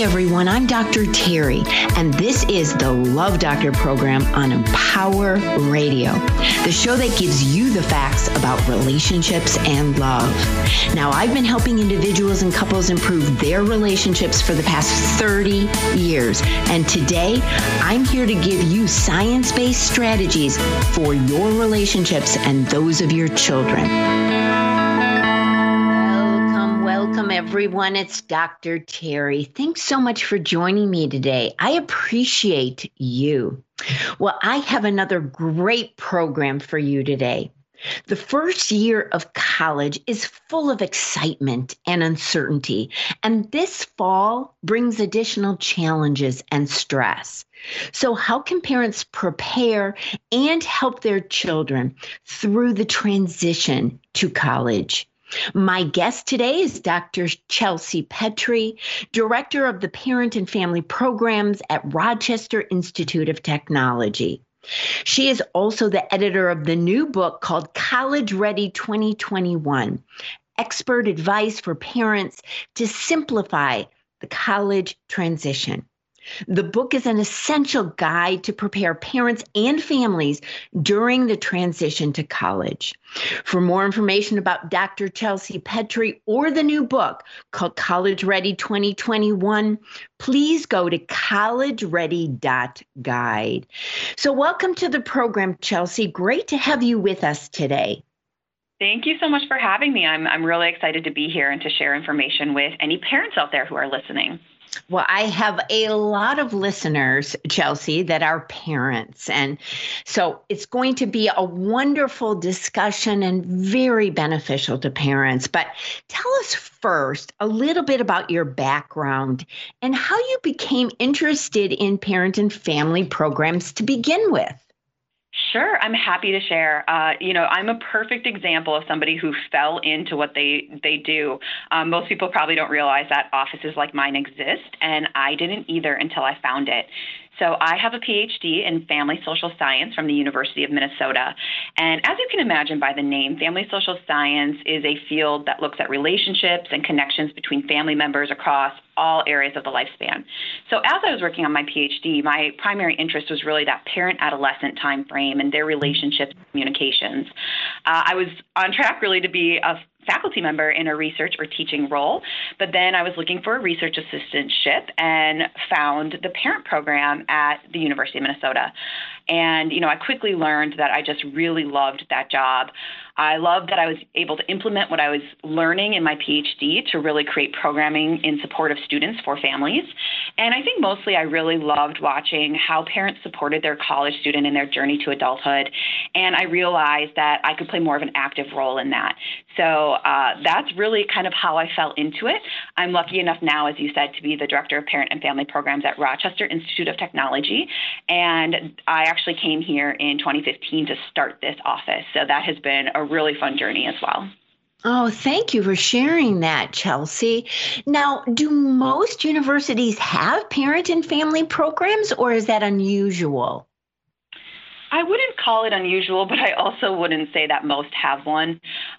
everyone, I'm Dr. Terry, and this is the Love Doctor program on Empower Radio, the show that gives you the facts about relationships and love. Now, I've been helping individuals and couples improve their relationships for the past 30 years, and today I'm here to give you science-based strategies for your relationships and those of your children. Welcome, everyone. It's Dr. Terry. Thanks so much for joining me today. I appreciate you. Well, I have another great program for you today. The first year of college is full of excitement and uncertainty, and this fall brings additional challenges and stress. So how can parents prepare and help their children through the transition to college? My guest today is Dr. Chelsea Petrie, Director of the Parent and Family Programs at Rochester Institute of Technology. She is also the editor of the new book called College Ready 2021, Expert Advice for Parents to Simplify the College Transition. The book is an essential guide to prepare parents and families during the transition to college. For more information about Dr. Chelsea Petrie or the new book called College Ready 2021, please go to collegeready.guide. So welcome to the program, Chelsea. Great to have you with us today. Thank you so much for having me. I'm really excited to be here and to share information with any parents out there who are listening. Well, I have a lot of listeners, Chelsea, that are parents. And so it's going to be a wonderful discussion and very beneficial to parents. But tell us first a little bit about your background and how you became interested in parent and family programs to begin with. Sure, I'm happy to share. I'm a perfect example of somebody who fell into what they do. Most people probably don't realize that offices like mine exist, and I didn't either until I found it. So I have a PhD in family social science from the University of Minnesota. And as you can imagine by the name, family social science is a field that looks at relationships and connections between family members across all areas of the lifespan. So as I was working on my PhD, my primary interest was really that parent-adolescent time frame and their relationships and communications. I was on track really to be a faculty member in a research or teaching role, but then I was looking for a research assistantship and found the parent program at the University of Minnesota. And, I quickly learned that I just really loved that job. I loved that I was able to implement what I was learning in my PhD to really create programming in support of students for families. And I think mostly I really loved watching how parents supported their college student in their journey to adulthood. And I realized that I could play more of an active role in that. So that's really kind of how I fell into it. I'm lucky enough now, as you said, to be the Director of Parent and Family Programs at Rochester Institute of Technology. And I actually came here in 2015 to start this office. So that has been a really fun journey as well. Oh, thank you for sharing that, Chelsea. Now, do most universities have parent and family programs, or is that unusual? I wouldn't call it unusual, but I also wouldn't say that most have one.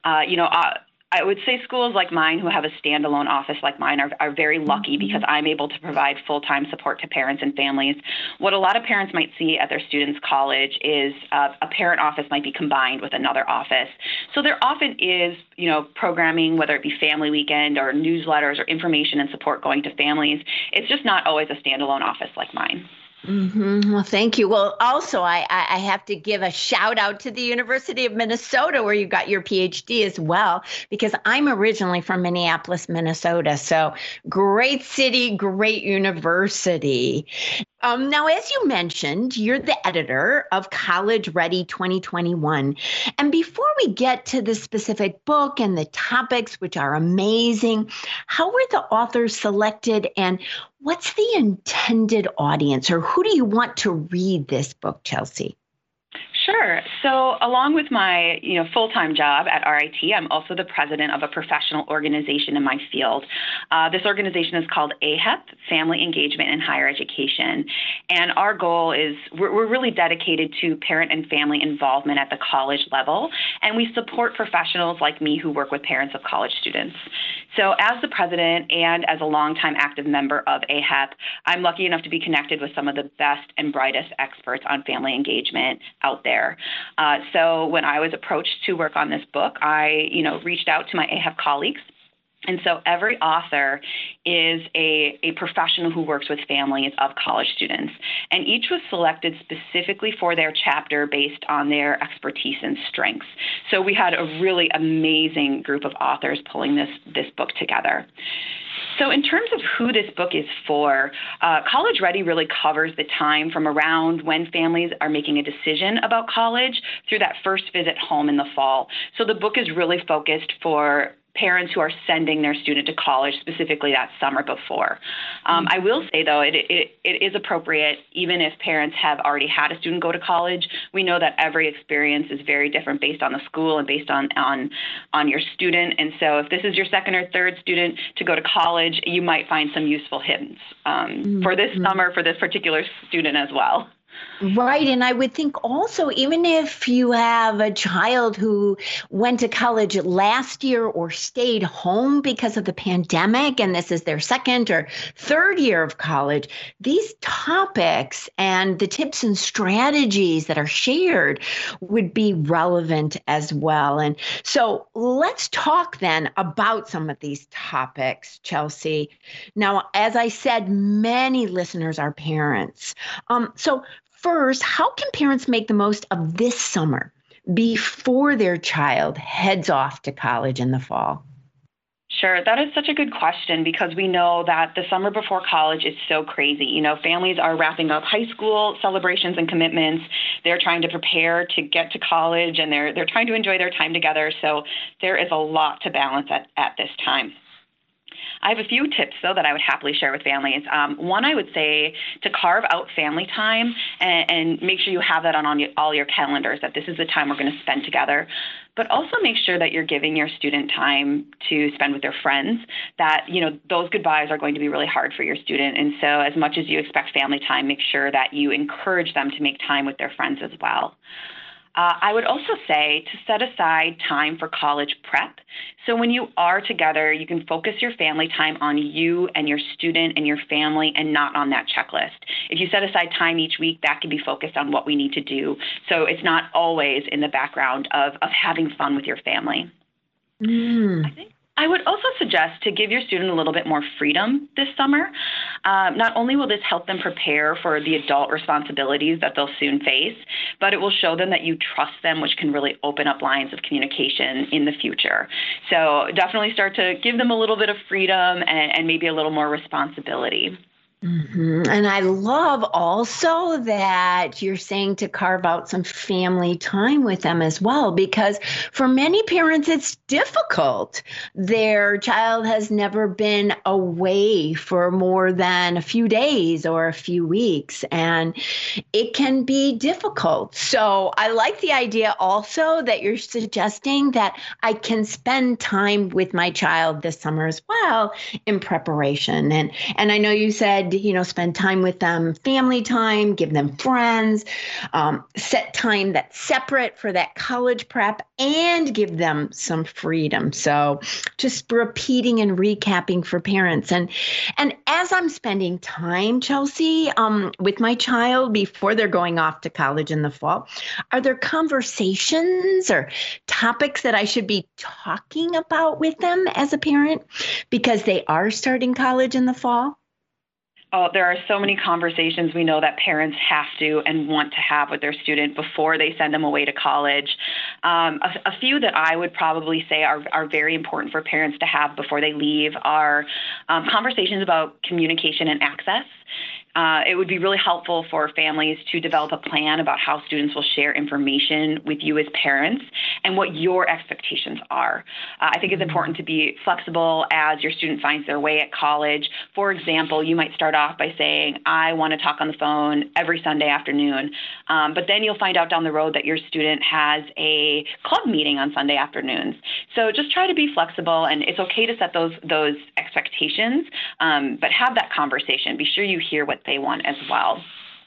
I would say schools like mine who have a standalone office like mine are very lucky because I'm able to provide full-time support to parents and families. What a lot of parents might see at their students' college is a parent office might be combined with another office. So there often is, programming, whether it be family weekend or newsletters or information and support going to families. It's just not always a standalone office like mine. Mm-hmm. Well, thank you. Well, also, I have to give a shout out to the University of Minnesota, where you got your PhD as well, because I'm originally from Minneapolis, Minnesota. So great city, great university. Now, as you mentioned, you're the editor of College Ready 2021. And before we get to the specific book and the topics, which are amazing, how were the authors selected and what's the intended audience, or who do you want to read this book, Chelsea? Sure. So along with my, full-time job at RIT, I'm also the president of a professional organization in my field. This organization is called AHEP, Family Engagement in Higher Education. And our goal is we're really dedicated to parent and family involvement at the college level. And we support professionals like me who work with parents of college students. So as the president and as a longtime active member of AHEP, I'm lucky enough to be connected with some of the best and brightest experts on family engagement out there. So when I was approached to work on this book, I, reached out to my AHEP colleagues. And so every author is a professional who works with families of college students. And each was selected specifically for their chapter based on their expertise and strengths. So we had a really amazing group of authors pulling this book together. So in terms of who this book is for, College Ready really covers the time from around when families are making a decision about college through that first visit home in the fall. So the book is really focused for parents who are sending their student to college, specifically that summer before. I will say, though, it is appropriate even if parents have already had a student go to college. We know that every experience is very different based on the school and based on your student. And so if this is your second or third student to go to college, you might find some useful hints for this summer for this particular student as well. Right. And I would think also, even if you have a child who went to college last year or stayed home because of the pandemic, and this is their second or third year of college, these topics and the tips and strategies that are shared would be relevant as well. And so let's talk then about some of these topics, Chelsea. Now, as I said, many listeners are parents. So first, how can parents make the most of this summer before their child heads off to college in the fall? Sure. That is such a good question because we know that the summer before college is so crazy. Families are wrapping up high school celebrations and commitments. They're trying to prepare to get to college and they're trying to enjoy their time together. So there is a lot to balance at this time. I have a few tips, though, that I would happily share with families. One, I would say to carve out family time and make sure you have that on all your calendars, that this is the time we're going to spend together. But also make sure that you're giving your student time to spend with their friends, that, those goodbyes are going to be really hard for your student. And so as much as you expect family time, make sure that you encourage them to make time with their friends as well. I would also say to set aside time for college prep. So when you are together, you can focus your family time on you and your student and your family and not on that checklist. If you set aside time each week, that can be focused on what we need to do. So it's not always in the background of having fun with your family. I think I would also suggest to give your student a little bit more freedom this summer. Not only will this help them prepare for the adult responsibilities that they'll soon face, but it will show them that you trust them, which can really open up lines of communication in the future. So definitely start to give them a little bit of freedom and maybe a little more responsibility. Mm-hmm. And I love also that you're saying to carve out some family time with them as well, because for many parents, it's difficult. Their child has never been away for more than a few days or a few weeks, and it can be difficult. So I like the idea also that you're suggesting that I can spend time with my child this summer as well in preparation. And I know you said, spend time with them, family time, give them friends, set time that's separate for that college prep, and give them some freedom. So just repeating and recapping for parents. And as I'm spending time, Chelsea, with my child before they're going off to college in the fall, are there conversations or topics that I should be talking about with them as a parent because they are starting college in the fall? Oh, there are so many conversations we know that parents have to and want to have with their student before they send them away to college. A few that I would probably say are very important for parents to have before they leave are conversations about communication and access. It would be really helpful for families to develop a plan about how students will share information with you as parents and what your expectations are. I think it's important to be flexible as your student finds their way at college. For example, you might start off by saying, I want to talk on the phone every Sunday afternoon, but then you'll find out down the road that your student has a club meeting on Sunday afternoons. So just try to be flexible, and it's okay to set those expectations, but have that conversation. Be sure you hear what they want as well.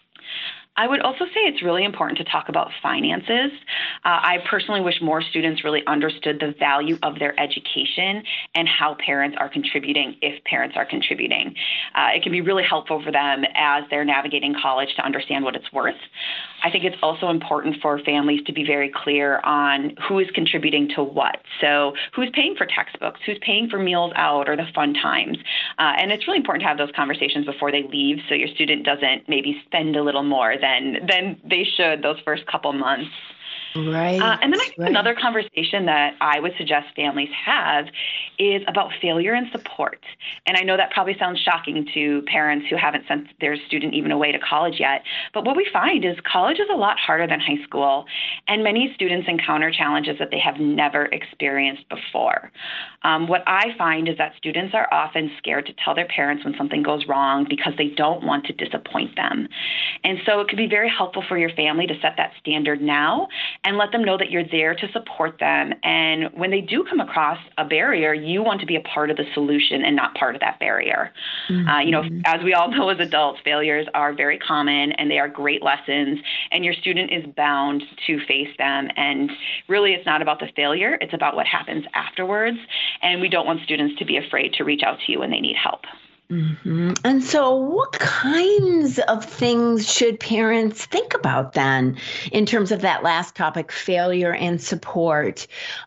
I would also say it's really important to talk about finances. I personally wish more students really understood the value of their education and how parents are contributing, if parents are contributing. It can be really helpful for them as they're navigating college to understand what it's worth. I think it's also important for families to be very clear on who is contributing to what. So who's paying for textbooks, who's paying for meals out or the fun times. And it's really important to have those conversations before they leave so your student doesn't maybe spend a little more than they should those first couple months. Right. And then I think another conversation that I would suggest families have is about failure and support. And I know that probably sounds shocking to parents who haven't sent their student even away to college yet. But what we find is college is a lot harder than high school, and many students encounter challenges that they have never experienced before. What I find is that students are often scared to tell their parents when something goes wrong because they don't want to disappoint them. And so it could be very helpful for your family to set that standard now and let them know that you're there to support them. And when they do come across a barrier, you want to be a part of the solution and not part of that barrier. Mm-hmm. As we all know as adults, failures are very common and they are great lessons, and your student is bound to face them. And really, it's not about the failure, it's about what happens afterwards. And we don't want students to be afraid to reach out to you when they need help. Mm-hmm. And so what kinds of things should parents think about then in terms of that last topic, failure and support?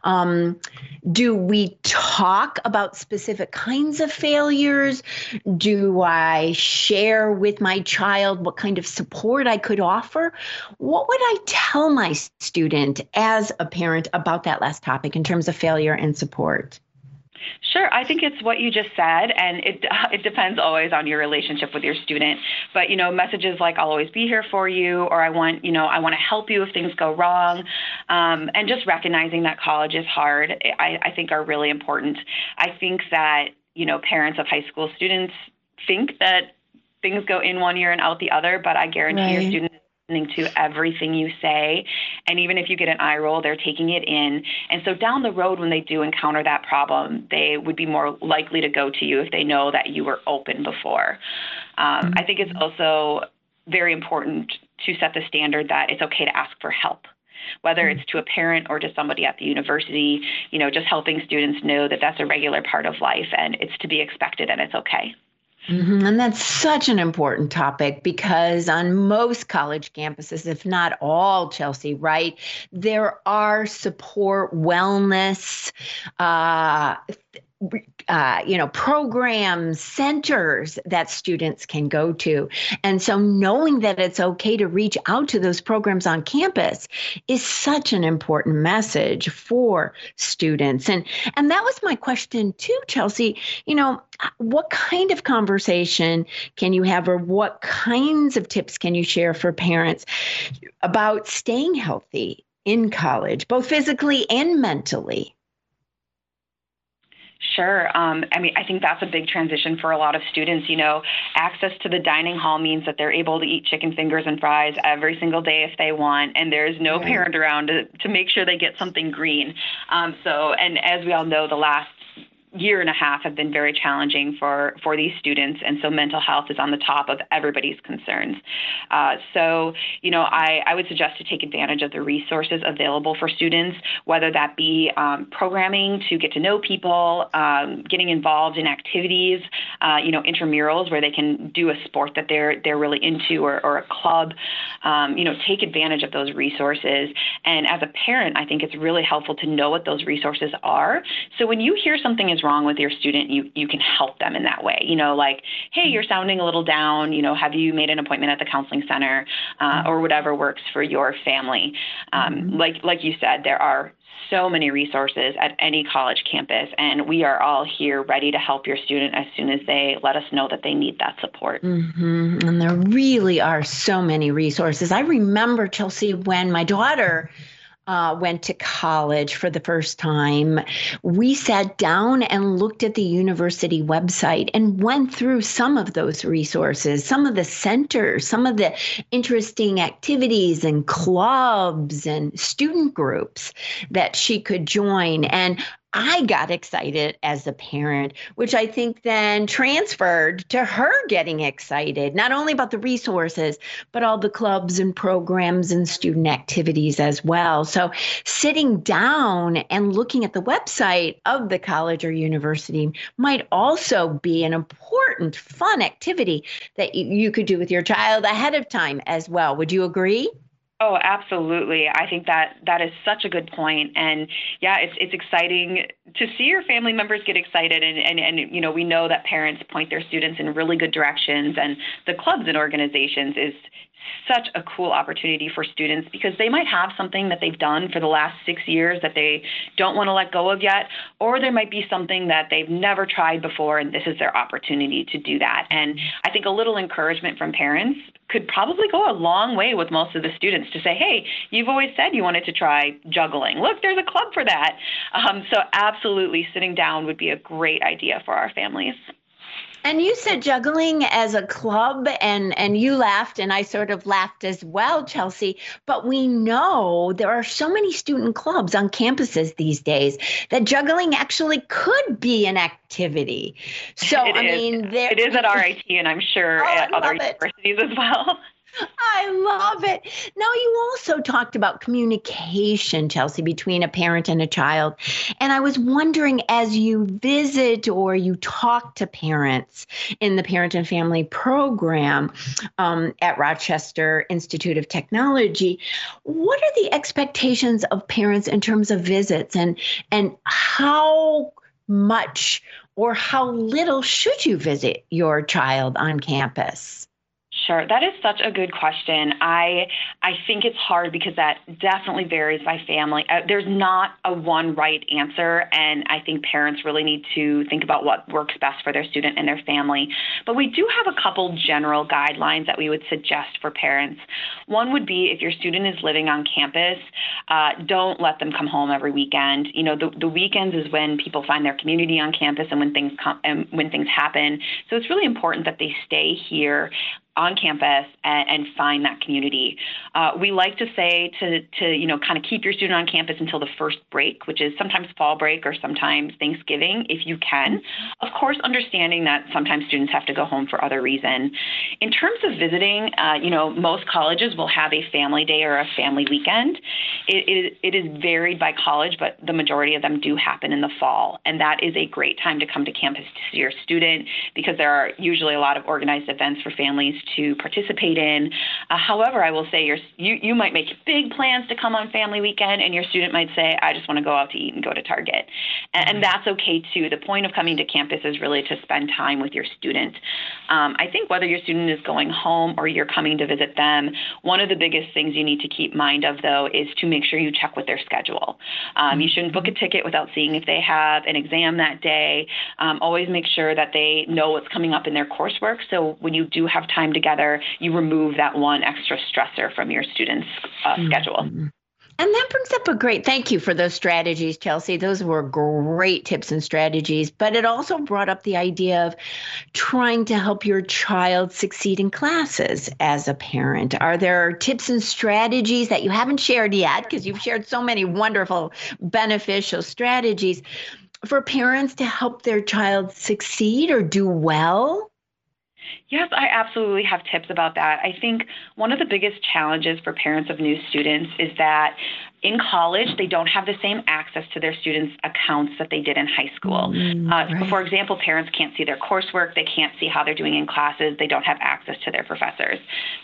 Do we talk about specific kinds of failures? Do I share with my child what kind of support I could offer? What would I tell my student as a parent about that last topic in terms of failure and support? Sure. I think it's what you just said, and it depends always on your relationship with your student. But, messages like I'll always be here for you, or I want to help you if things go wrong, and just recognizing that college is hard, I think are really important. I think that, parents of high school students think that things go in one ear and out the other, but I guarantee your students to everything you say. And even if you get an eye roll, they're taking it in. And so down the road, when they do encounter that problem, they would be more likely to go to you if they know that you were open before. I think it's also very important to set the standard that it's okay to ask for help, whether it's to a parent or to somebody at the university, just helping students know that that's a regular part of life and it's to be expected and it's okay. Mm-hmm. And that's such an important topic because on most college campuses, if not all, Chelsea, right, there are support, wellness, programs, centers that students can go to. And so knowing that it's okay to reach out to those programs on campus is such an important message for students. And that was my question too, Chelsea. What kind of conversation can you have, or what kinds of tips can you share for parents about staying healthy in college, both physically and mentally? Sure. I think that's a big transition for a lot of students. Access to the dining hall means that they're able to eat chicken fingers and fries every single day if they want, and there's no parent around to make sure they get something green. And as we all know, the last year and a half have been very challenging for these students. And so mental health is on the top of everybody's concerns. I would suggest to take advantage of the resources available for students, whether that be programming to get to know people, getting involved in activities, intramurals where they can do a sport that they're really into, or a club, take advantage of those resources. And as a parent, I think it's really helpful to know what those resources are. So when you hear something is something's wrong with your student, you can help them in that way. Like, hey, you're sounding a little down, have you made an appointment at the counseling center, or whatever works for your family. Like you said, there are so many resources at any college campus, and we are all here ready to help your student as soon as they let us know that they need that support. And there really are so many resources. I remember, Chelsea, when my daughter went to college for the first time, we sat down and looked at the university website and went through some of those resources, some of the centers, some of the interesting activities and clubs and student groups that she could join. And I got excited as a parent, which I think then transferred to her getting excited, not only about the resources, but all the clubs and programs and student activities as well. So sitting down and looking at the website of the college or university might also be an important, fun activity that you could do with your child ahead of time as well. Would you agree? Oh, absolutely. I think that is such a good point. And yeah, it's exciting to see your family members get excited. And we know that parents point their students in really good directions, and the clubs and organizations is such a cool opportunity for students because they might have something that they've done for the last 6 years that they don't want to let go of yet, or there might be something that they've never tried before, and this is their opportunity to do that. And I think a little encouragement from parents could probably go a long way with most of the students to say, hey, you've always said you wanted to try juggling. Look, there's a club for that. So absolutely, sitting down would be a great idea for our families. And you said juggling as a club, and you laughed, and I sort of laughed as well, Chelsea. But we know there are so many student clubs on campuses these days that juggling actually could be an activity. So, it is at RIT, and I'm sure at other universities as well. I love it. Now, you also talked about communication, Chelsea, between a parent and a child. And I was wondering, as you visit or you talk to parents in the Parent and Family Program at Rochester Institute of Technology, what are the expectations of parents in terms of visits, and how much or how little should you visit your child on campus? Sure. That is such a good question. I think it's hard because that definitely varies by family. There's not a one right answer, and I think parents really need to think about what works best for their student and their family. But we do have a couple general guidelines that we would suggest for parents. One would be if your student is living on campus, don't let them come home every weekend. The weekends is when people find their community on campus and when things come and when things happen. So it's really important that they stay here on campus and find that community. We like to say to kind of keep your student on campus until the first break, which is sometimes fall break or sometimes Thanksgiving, if you can. Of course, understanding that sometimes students have to go home for other reasons. In terms of visiting, most colleges will have a family day or a family weekend. It is varied by college, but the majority of them do happen in the fall. And that is a great time to come to campus to see your student because there are usually a lot of organized events for families to participate in. However, I will say you might make big plans to come on family weekend, and your student might say, I just want to go out to eat and go to Target. And that's okay too. The point of coming to campus is really to spend time with your student. I think whether your student is going home or you're coming to visit them, one of the biggest things you need to keep mind of, though, is to make sure you check with their schedule. You shouldn't book a ticket without seeing if they have an exam that day. Always make sure that they know what's coming up in their coursework. So when you do have time together, you remove that one extra stressor from your student's schedule. And that brings up thank you for those strategies, Chelsea. Those were great tips and strategies, but it also brought up the idea of trying to help your child succeed in classes as a parent. Are there tips and strategies that you haven't shared yet, because you've shared so many wonderful, beneficial strategies for parents to help their child succeed or do well? Yes, I absolutely have tips about that. I think one of the biggest challenges for parents of new students is that in college, they don't have the same access to their students' accounts that they did in high school. Right. For example, parents can't see their coursework. They can't see how they're doing in classes. They don't have access to their professors.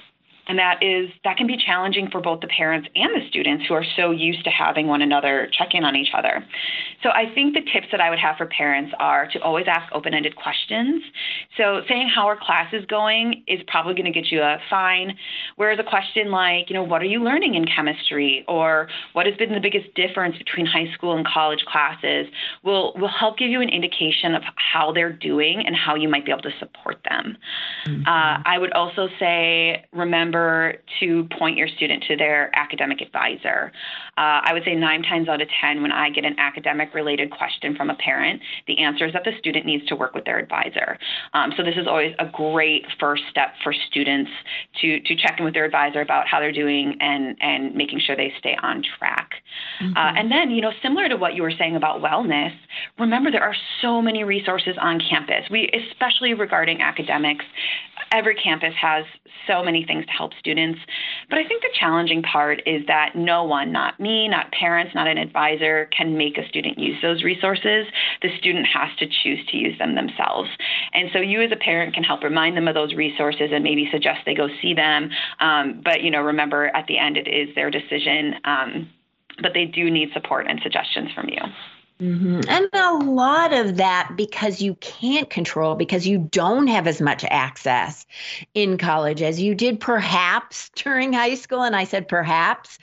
And that can be challenging for both the parents and the students who are so used to having one another check in on each other. So I think the tips that I would have for parents are to always ask open-ended questions. So saying how our class is going is probably going to get you a fine, whereas a question like, what are you learning in chemistry, or what has been the biggest difference between high school and college classes will help give you an indication of how they're doing and how you might be able to support them. Mm-hmm. I would also say, remember to point your student to their academic advisor. I would say 9 times out of 10, when I get an academic-related question from a parent, the answer is that the student needs to work with their advisor. So this is always a great first step for students to check in with their advisor about how they're doing and making sure they stay on track. Mm-hmm. And then, similar to what you were saying about wellness, remember there are so many resources on campus. Especially regarding academics, every campus has so many things to help students. But I think the challenging part is that no one, not me, not parents, not an advisor, can make a student use those resources. The student has to choose to use them themselves. And so you as a parent can help remind them of those resources and maybe suggest they go see them. But, remember, at the end, it is their decision. But they do need support and suggestions from you. Mm-hmm. And a lot of that because you can't control, because you don't have as much access in college as you did perhaps during high school. And I said perhaps,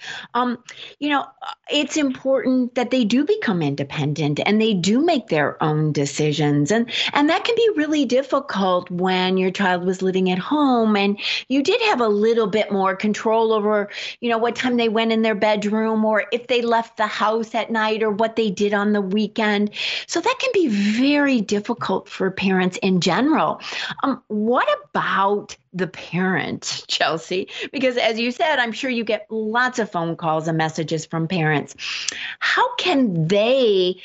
it's important that they do become independent and they do make their own decisions. And that can be really difficult when your child was living at home and you did have a little bit more control over, what time they went in their bedroom or if they left the house at night or what they did on the weekend. So that can be very difficult for parents in general. What about the parent, Chelsea? Because as you said, I'm sure you get lots of phone calls and messages from parents. How can they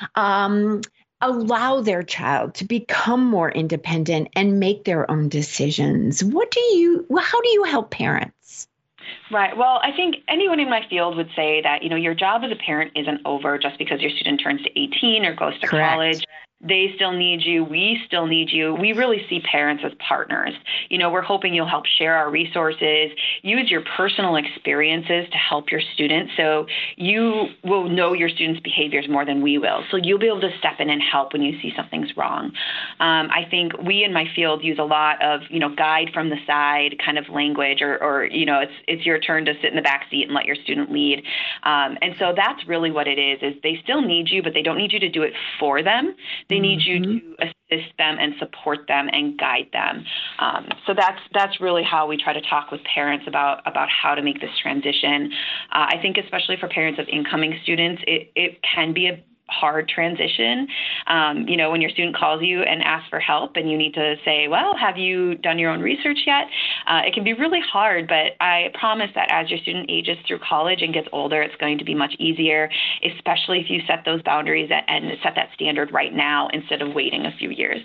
allow their child to become more independent and make their own decisions? How do you help parents? Right. Well, I think anyone in my field would say that, your job as a parent isn't over just because your student turns to 18 or goes to Correct. College. They still need you. We still need you. We really see parents as partners. We're hoping you'll help share our resources, use your personal experiences to help your students. So you will know your students' behaviors more than we will. So you'll be able to step in and help when you see something's wrong. I think we in my field use a lot of, guide from the side kind of language or it's your turn to sit in the back seat and let your student lead. And so that's really what it is they still need you, but they don't need you to do it for them. They need you to assist them and support them and guide them. So that's really how we try to talk with parents about how to make this transition. I think especially for parents of incoming students, it can be a hard transition. When your student calls you and asks for help and you need to say, well, have you done your own research yet? It can be really hard, but I promise that as your student ages through college and gets older, it's going to be much easier, especially if you set those boundaries and set that standard right now instead of waiting a few years.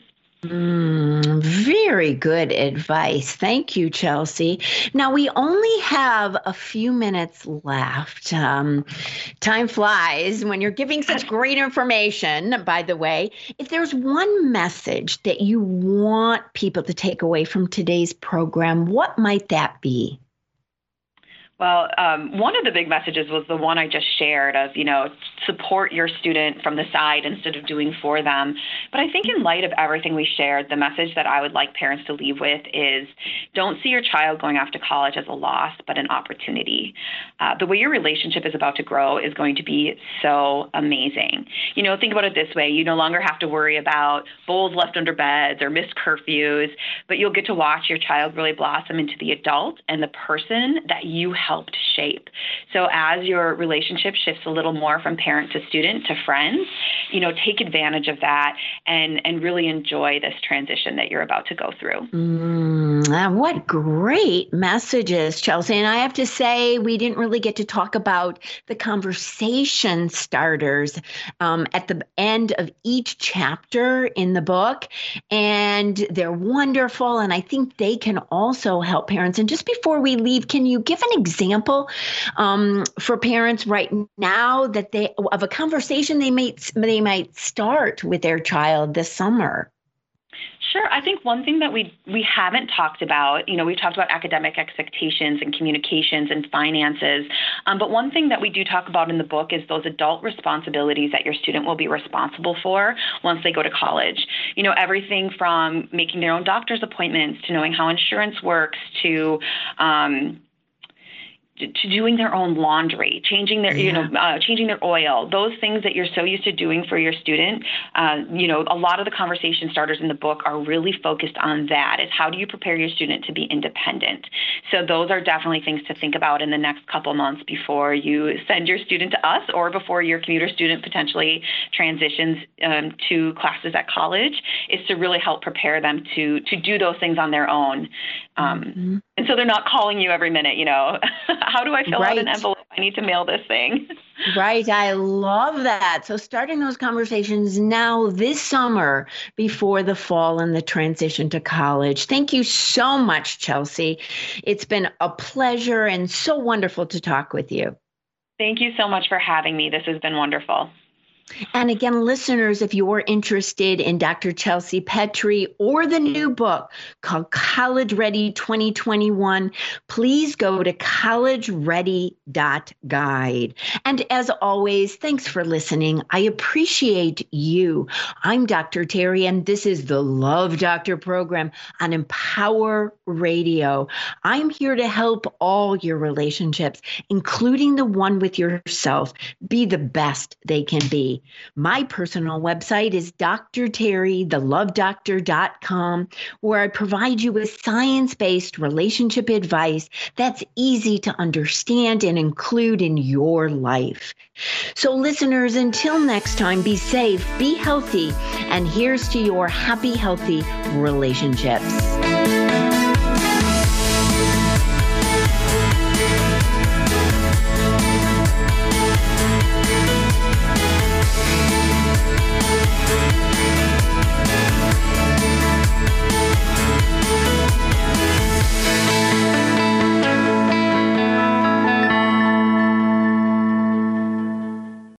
Very good advice. Thank you, Chelsea. Now, we only have a few minutes left. Time flies when you're giving such great information, by the way. If there's one message that you want people to take away from today's program, what might that be? Well, one of the big messages was the one I just shared of, support your student from the side instead of doing for them. But I think in light of everything we shared, the message that I would like parents to leave with is don't see your child going off to college as a loss, but an opportunity. The way your relationship is about to grow is going to be so amazing. Think about it this way. You no longer have to worry about bowls left under beds or missed curfews, but you'll get to watch your child really blossom into the adult and the person that you helped shape. So as your relationship shifts a little more from parent to student to friends, take advantage of that and really enjoy this transition that you're about to go through. What great messages, Chelsea. And I have to say, we didn't really get to talk about the conversation starters at the end of each chapter in the book. And they're wonderful. And I think they can also help parents. And just before we leave, can you give an example for parents right now of a conversation they might start with their child this summer? Sure. I think one thing that we haven't talked about, we've talked about academic expectations and communications and finances, but one thing that we do talk about in the book is those adult responsibilities that your student will be responsible for once they go to college. Everything from making their own doctor's appointments to knowing how insurance works to doing their own laundry, changing their, changing their oil, those things that you're so used to doing for your student. A lot of the conversation starters in the book are really focused on that. Is how do you prepare your student to be independent? So those are definitely things to think about in the next couple months before you send your student to us or before your commuter student potentially transitions to classes at college, is to really help prepare them to do those things on their own. And so they're not calling you every minute, how do I fill out an envelope? I need to mail this thing. Right. I love that. So starting those conversations now this summer before the fall and the transition to college. Thank you so much, Chelsea. It's been a pleasure and so wonderful to talk with you. Thank you so much for having me. This has been wonderful. And again, listeners, if you're interested in Dr. Chelsea Pettry or the new book called College Ready 2021, please go to collegeready.guide. And as always, thanks for listening. I appreciate you. I'm Dr. Terry, and this is the Love Doctor program on Empower Radio. I'm here to help all your relationships, including the one with yourself, be the best they can be. My personal website is drterrythelovedoctor.com, where I provide you with science-based relationship advice that's easy to understand and include in your life. So listeners, until next time, be safe, be healthy, and here's to your happy, healthy relationships.